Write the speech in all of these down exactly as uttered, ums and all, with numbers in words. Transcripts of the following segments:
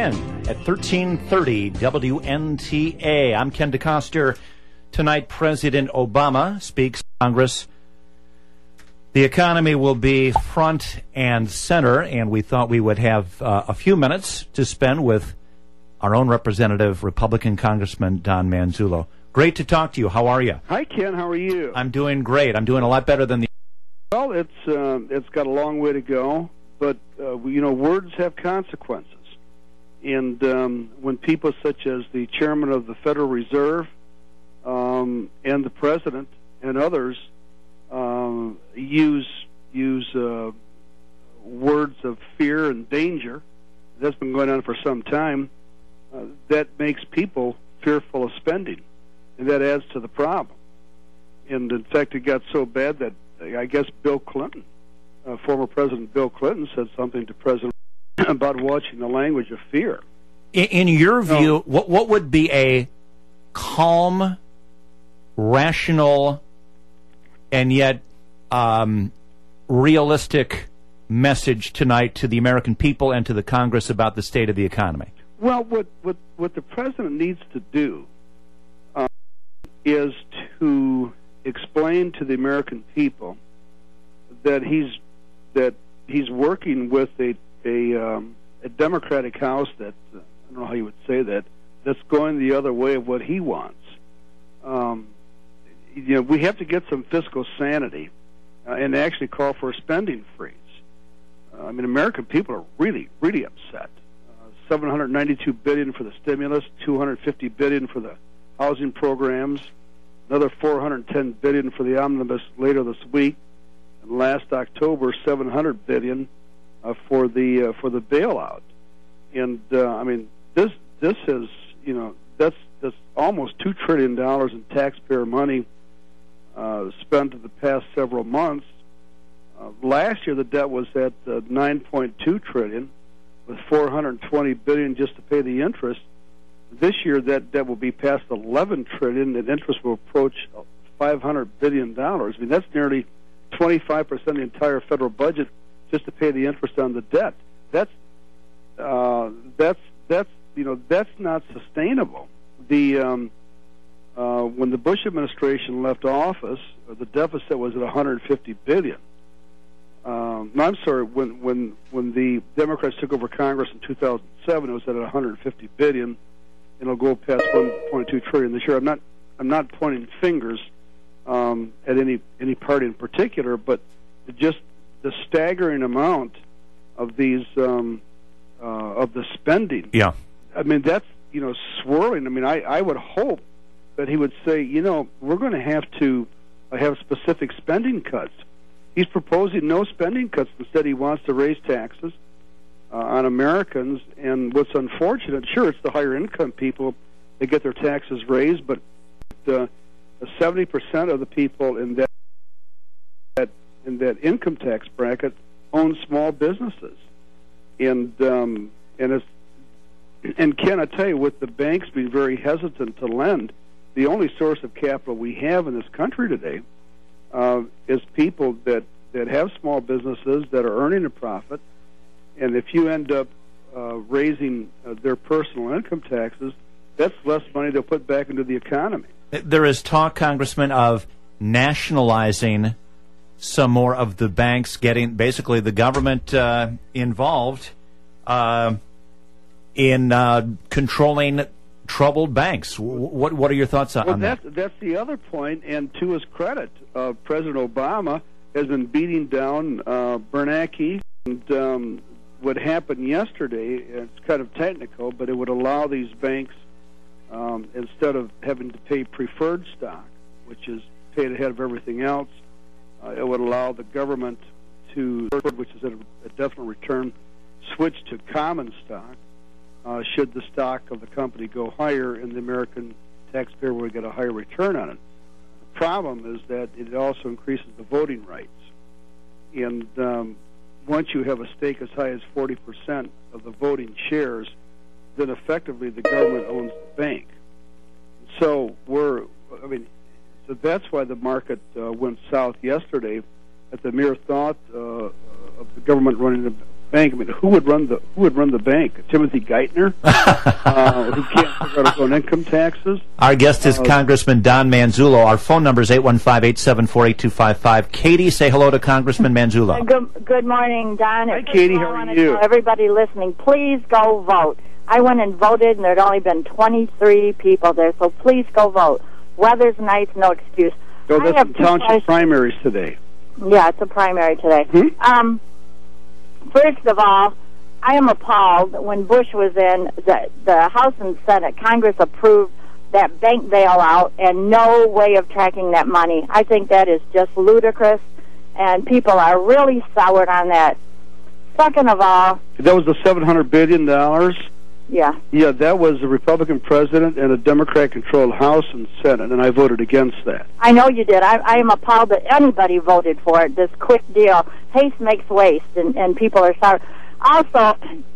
ten at thirteen thirty W N T A. I'm Ken DeCoster. Tonight, President Obama speaks to Congress. The economy will be front and center, and we thought we would have uh, a few minutes to spend with our own representative, Republican Congressman Don Manzullo. Great to talk to you. How are you? Hi, Ken. How are you? I'm doing great. I'm doing a lot better than the... Well, it's uh, it's got a long way to go, but, uh, you know, words have consequences. And um, when people such as the chairman of the Federal Reserve um, and the president and others um, use use uh, words of fear and danger, that's been going on for some time, uh, that makes people fearful of spending, and that adds to the problem. And, in fact, it got so bad that I guess Bill Clinton, uh, former President Bill Clinton, said something to President about watching the language of fear. In, in your view, no. what what would be a calm, rational, and yet um, realistic message tonight to the American people and to the Congress about the state of the economy? Well, what what, what the president needs to do uh, is to explain to the American people that he's that he's working with a a, um, a Democratic House that uh, I don't know how you would say that that's going the other way of what he wants. Um, you know, we have to get some fiscal sanity uh, and actually call for a spending freeze. Uh, I mean, American people are really really upset. Uh, seven hundred ninety-two billion dollars for the stimulus, two hundred fifty billion dollars for the housing programs, another four hundred ten billion dollars for the omnibus later this week, and last October seven hundred billion dollars uh, for the uh, for the bailout. And uh, I mean, this this is you know that's that's almost two trillion dollars in taxpayer money uh, spent in the past several months. Uh, last year the debt was at uh, nine point two trillion, with four hundred twenty billion dollars just to pay the interest. This year, that debt will be past eleven trillion dollars, and interest will approach five hundred billion dollars. I mean, that's nearly twenty-five percent of the entire federal budget just to pay the interest on the debt. That's uh, that's that's you know that's not sustainable. The um, uh, when the Bush administration left office, the deficit was at one hundred fifty billion dollars. Um, no, I'm sorry. When when when the Democrats took over Congress in two thousand seven, it was at one hundred fifty billion dollars. It'll go past one point two trillion dollars this year. I'm not, I'm not pointing fingers um, at any any party in particular, but just the staggering amount of these um, uh, of the spending. Yeah, I mean that's you know swirling. I mean I, I would hope that he would say you know we're going to have to have specific spending cuts. He's proposing no spending cuts. Instead, he wants to raise taxes Uh, on Americans, and what's unfortunate, sure, it's the higher income people that get their taxes raised, but uh, seventy percent of the people in that, that in that income tax bracket own small businesses, and um, and it's and Ken, I tell you, with the banks being very hesitant to lend, the only source of capital we have in this country today uh, is people that that have small businesses that are earning a profit. And if you end up uh, raising uh, their personal income taxes, that's less money they'll put back into the economy. There is talk, Congressman, of nationalizing some more of the banks, getting basically the government uh, involved uh, in uh, controlling troubled banks. What what are your thoughts on, well, on that's, that? That's the other point, and to his credit, uh, President Obama has been beating down uh, Bernanke. And um, what happened yesterday, it's kind of technical, but it would allow these banks, um, instead of having to pay preferred stock, which is paid ahead of everything else, uh, it would allow the government to, which is at a definite return, switch to common stock, uh, should the stock of the company go higher and the American taxpayer would get a higher return on it. The problem is that it also increases the voting rights. And um, once you have a stake as high as forty percent of the voting shares, then effectively the government owns the bank. So we're, I mean, so that's why the market uh, went south yesterday at the mere thought uh, of the government running a bank. I mean, who would run the who would run the bank? Timothy Geithner, uh, who can't figure out his own income taxes. Our guest is uh, Congressman Don Manzullo. Our phone number is eight one five, eight seven four, eight two five five. Katie, say hello to Congressman Manzullo. Good, good morning, Don. Hi, Katie. How are you? Everybody listening, please go vote. I went and voted, and there had only been twenty-three people there, so please go vote. Weather's nice, no excuse. So that's some township questions. primaries today. Yeah, it's a primary today. Hmm? Um, first of all, I am appalled when Bush was in, the, the House and Senate, Congress approved that bank bailout and no way of tracking that money. I think that is just ludicrous, and people are really soured on that. Second of all... That was the seven hundred billion dollars? Yeah. Yeah, that was a Republican president and a Democrat-controlled House and Senate, and I voted against that. I know you did. I, I am appalled that anybody voted for it, this quick deal. Haste makes waste, and, and people are sorry. Also,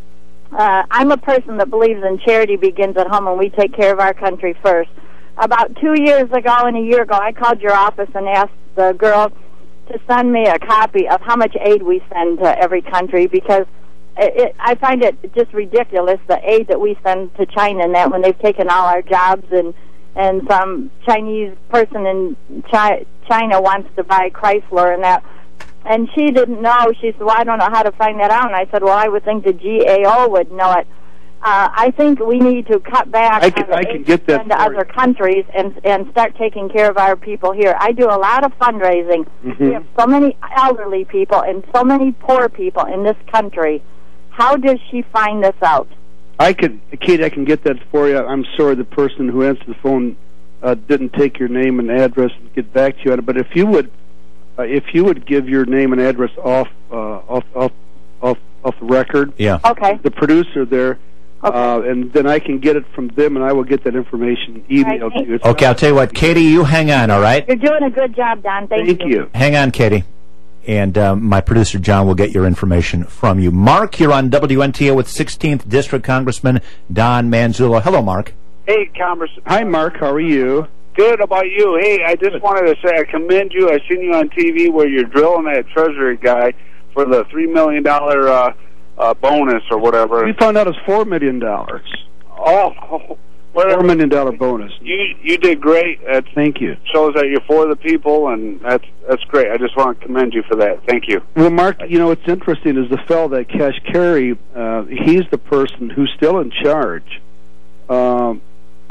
uh, I'm a person that believes in charity begins at home, and we take care of our country first. About two years ago and a year ago, I called your office and asked the girl to send me a copy of how much aid we send to every country, because It, it, I find it just ridiculous, the aid that we send to China and that, when they've taken all our jobs, and and some Chinese person in Chi China wants to buy Chrysler and that. And she didn't know. She said, well, I don't know how to find that out. And I said, well, I would think the G A O would know it. Uh, I think we need to cut back I can, on the I aid can get that to other countries and, and start taking care of our people here. I do a lot of fundraising. Mm-hmm. We have so many elderly people and so many poor people in this country. How does she find this out? I could, Kate, I can get that for you. I'm sorry the person who answered the phone uh, didn't take your name and address and get back to you on it. But if you would, uh, if you would give your name and address off, uh, off, off, off, off the record. Yeah. Okay. The producer there, okay. uh, and then I can get it from them, and I will get that information emailed right, to you. It's Okay, I'll tell you what, Katie, you hang on, all right? You're doing a good job, Don. Thank, Thank you. you. Hang on, Katie. And um, my producer, John, will get your information from you. Mark, you're on W N T O with sixteenth District Congressman Don Manzullo. Hello, Mark. Hey, Congressman. Hi, Mark. How are you? Good. How about you? Hey, I just wanted to say I commend you. I seen you on T V where you're drilling that Treasury guy for the three million dollar uh, uh, bonus or whatever. We found out it's four million dollars. Oh, oh whatever. Four million dollar bonus. You you did great. That Thank you. shows that you're for the people, and that's that's great. I just want to commend you for that. Thank you. Well, Mark, you know what's interesting is the fellow that Kashkari, uh, he's the person who's still in charge. Um,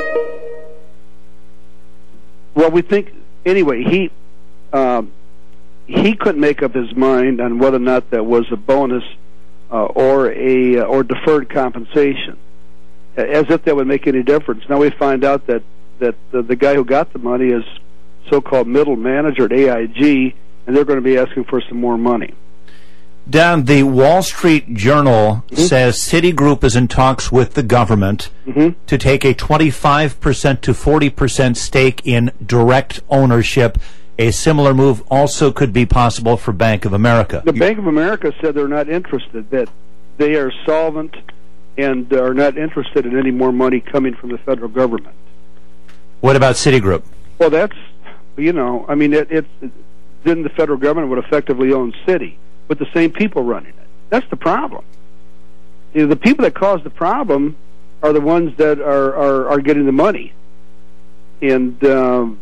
well, we think anyway. He um, he couldn't make up his mind on whether or not that was a bonus uh, or a uh, or deferred compensation, as if that would make any difference. Now we find out that that uh, the guy who got the money is so-called middle manager at A I G, and they're going to be asking for some more money. Don, the Wall Street Journal mm-hmm. says Citigroup is in talks with the government mm-hmm. to take a twenty-five percent to forty percent stake in direct ownership. A similar move also could be possible for Bank of America. The Bank of America said they're not interested, that they are solvent and are not interested in any more money coming from the federal government. What about Citigroup? Well, that's, you know, I mean, it, it's, then the federal government would effectively own Citi, with the same people running it. That's the problem. You know, the people that cause the problem are the ones that are, are, are getting the money. And um,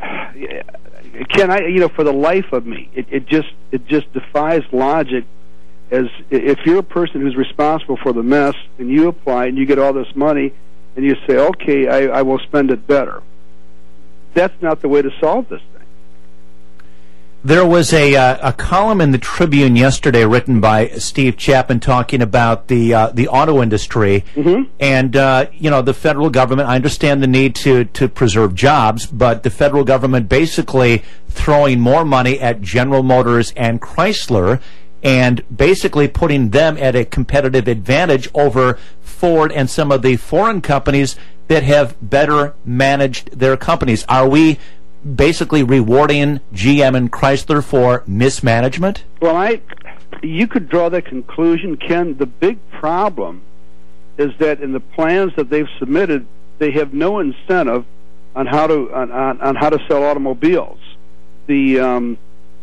can I, you know, for the life of me, it, it just it just defies logic. As if you're a person who's responsible for the mess, and you apply and you get all this money, and you say, okay, I, I will spend it better. That's not the way to solve this thing. There was a uh, a column in the Tribune yesterday written by Steve Chapman talking about the uh, the auto industry, mm-hmm. and uh, you know, the federal government. I understand the need to to preserve jobs, but the federal government basically throwing more money at General Motors and Chrysler, and basically putting them at a competitive advantage over Ford and some of the foreign companies that have better managed their companies. Are we basically rewarding G M and Chrysler for mismanagement? Well, I, you could draw that conclusion, Ken. The big problem is that in the plans that they've submitted, they have no incentive on how to on, on, on how to sell automobiles. The um,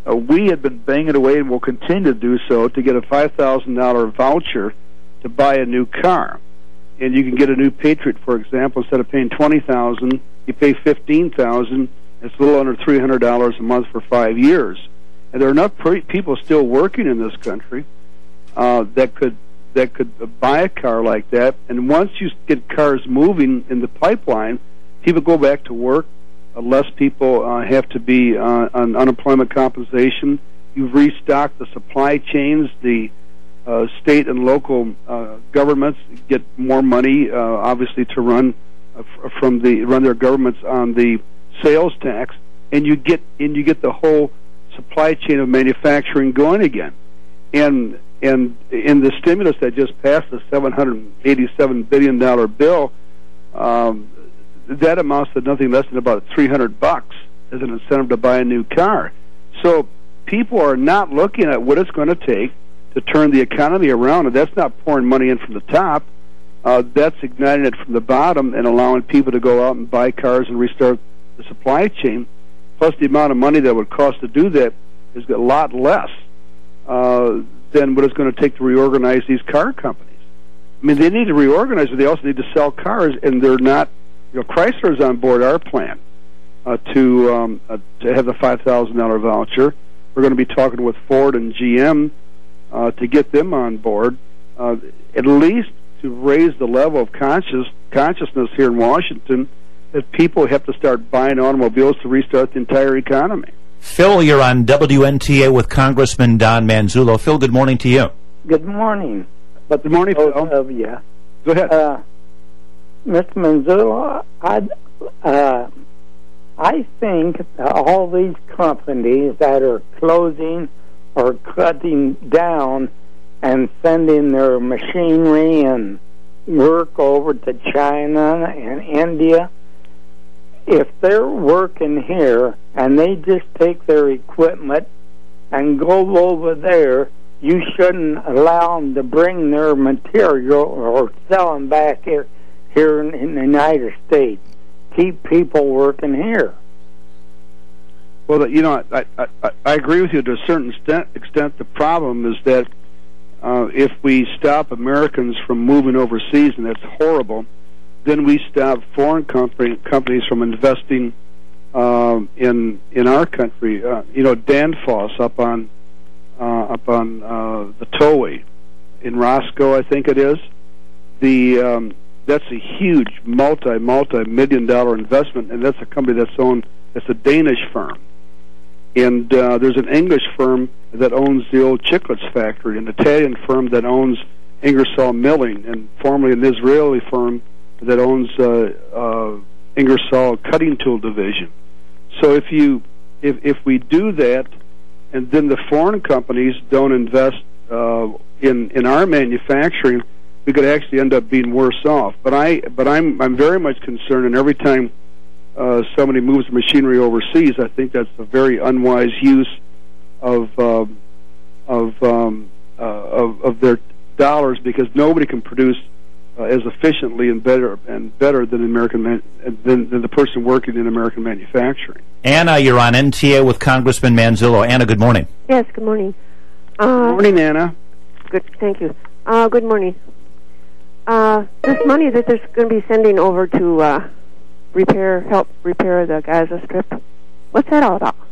uh, we had been banging away and will continue to do so to get a five thousand dollars voucher to buy a new car. And you can get a new Patriot, for example, instead of paying twenty thousand dollars, you pay fifteen thousand dollars. It's a little under three hundred dollars a month for five years. And there are enough pre- people still working in this country uh, that could that could buy a car like that. And once you get cars moving in the pipeline, people go back to work. Uh, less people uh, have to be uh, on unemployment compensation. You've restocked the supply chains. The uh, state and local uh, governments get more money, uh, obviously, to run uh, f- from the run their governments on the sales tax, and you get and you get the whole supply chain of manufacturing going again. And and in the stimulus that just passed, the seven hundred eighty-seven billion dollars bill, um, that amounts to nothing less than about three hundred bucks as an incentive to buy a new car. So people are not looking at what it's going to take to turn the economy around, and that's not pouring money in from the top. Uh, that's igniting it from the bottom and allowing people to go out and buy cars and restart the supply chain. Plus, the amount of money that would cost to do that is a lot less uh, than what it's going to take to reorganize these car companies. I mean, they need to reorganize, but they also need to sell cars, and they're not. You know, Chrysler's on board our plan uh, to um, uh, to have the five thousand dollars voucher. We're going to be talking with Ford and G M uh, to get them on board, uh, at least to raise the level of conscious consciousness here in Washington that people have to start buying automobiles to restart the entire economy. Phil, you're on W N T A with Congressman Don Manzullo. Phil, good morning to you. Good morning. But good morning, Phil. Of you. Go ahead. Uh, Mister Manzullo, I, uh, I think that all these companies that are closing or cutting down and sending their machinery and work over to China and India, if they're working here and they just take their equipment and go over there, you shouldn't allow them to bring their material or sell them back here, here in, in the United States. Keep people working here. Well, you know, I, I, I agree with you to a certain extent. extent. The problem is that uh, if we stop Americans from moving overseas, and that's horrible, then we stop foreign company, companies from investing um, in in our country. Uh, you know, Danfoss up on uh, up on uh, the tollway in Roscoe, I think it is. The um, that's a huge multi multi million dollar investment, and that's a company that's owned. It's a Danish firm, and uh, there's an English firm that owns the old Chiclets factory, an Italian firm that owns Ingersoll Milling, and formerly an Israeli firm that owns uh, uh, Ingersoll Cutting Tool Division. So if you if if we do that, and then the foreign companies don't invest uh, in in our manufacturing, we could actually end up being worse off. But I but I'm I'm very much concerned, and every time uh, somebody moves machinery overseas, I think that's a very unwise use of uh, of um, uh, of, of their dollars, because nobody can produce Uh, as efficiently and better and better than American man, than, than the person working in American manufacturing. Anna, you're on N T A with Congressman Manzullo. Anna, good morning. Yes, good morning. Uh, good morning, Anna. Good, thank you. Uh, good morning. Uh, this money that they're going to be sending over to uh, repair, help repair the Gaza Strip, what's that all about?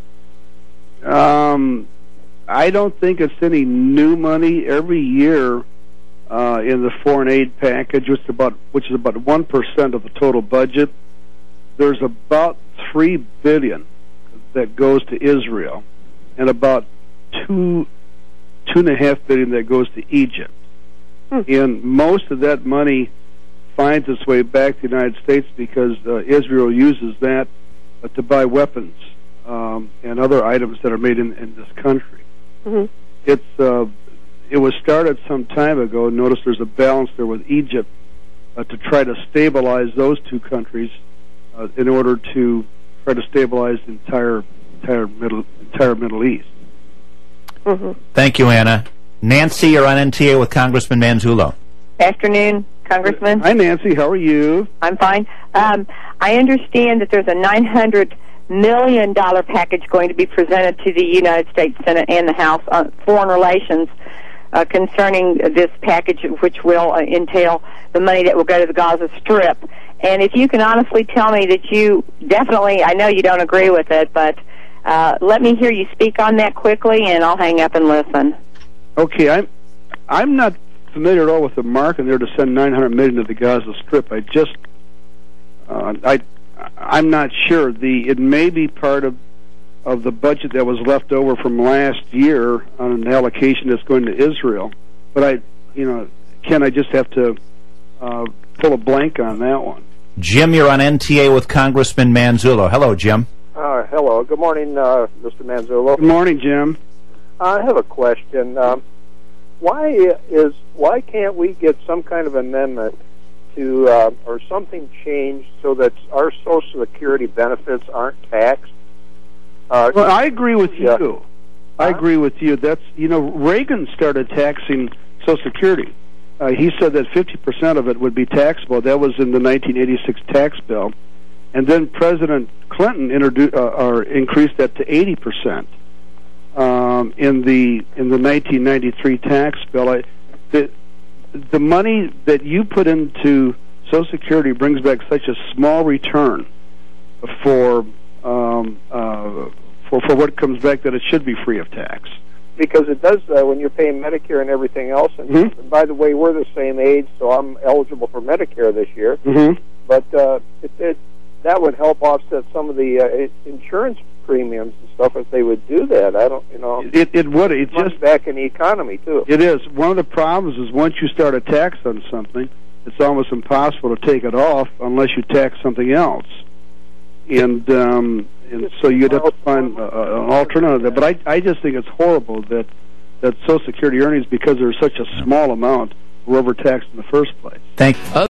Um, I don't think it's any new money. Every year, Uh, in the foreign aid package, which is about which is about one percent of the total budget, there's about three billion that goes to Israel, and about two two and a half billion that goes to Egypt. Hmm. And most of that money finds its way back to the United States because uh, Israel uses that uh, to buy weapons um, and other items that are made in, in this country. Mm-hmm. It's uh, It was started some time ago. Notice there's a balance there with Egypt uh, to try to stabilize those two countries uh, in order to try to stabilize the entire entire middle entire Middle East. Mm-hmm. Thank you, Anna. Nancy, you're on N T A with Congressman Manzullo. Afternoon, Congressman. Hi, Nancy. How are you? I'm fine. Um, I understand that there's a nine hundred million dollars package going to be presented to the United States Senate and the House on Foreign Relations uh, concerning this package, which will uh, entail the money that will go to the Gaza Strip. And if you can honestly tell me that you definitely, I know you don't agree with it, but uh, let me hear you speak on that quickly, and I'll hang up and listen. Okay, I'm I'm not familiar at all with the mark in there to send nine hundred million dollars to the Gaza Strip. I just uh, I I'm not sure. The it may be part of of the budget that was left over from last year on an allocation that's going to Israel. But I, you know, Ken, I just have to uh, pull a blank on that one. Jim, you're on N T A with Congressman Manzullo. Hello, Jim. Uh, hello. Good morning, uh, Mister Manzullo. Good morning, Jim. I have a question. Um, why is why can't we get some kind of amendment to uh, or something changed so that our Social Security benefits aren't taxed? Uh, well, I agree with yeah. you. I Huh? agree with you. That's you know Reagan started taxing Social Security. Uh, he said that fifty percent of it would be taxable. That was in the nineteen eighty-six tax bill. And then President Clinton introduced, uh, or increased that to eighty percent um, in the in the nineteen ninety-three tax bill. I, the, the money that you put into Social Security brings back such a small return for um, uh, for for what comes back that it should be free of tax. Because it does uh, when you're paying Medicare and everything else. And, Mm-hmm. and by the way, we're the same age, so I'm eligible for Medicare this year. Mm-hmm. But uh, it, it, that would help offset some of the uh, insurance premiums and stuff if they would do that. I don't, you know. It it would. It Money just back in the economy too. It is. One of the problems is once you start a tax on something, it's almost impossible to take it off unless you tax something else. And um, and so you'd have to find uh, an alternative. But I I just think it's horrible that that Social Security earnings, because they're such a small amount, were overtaxed in the first place. Thank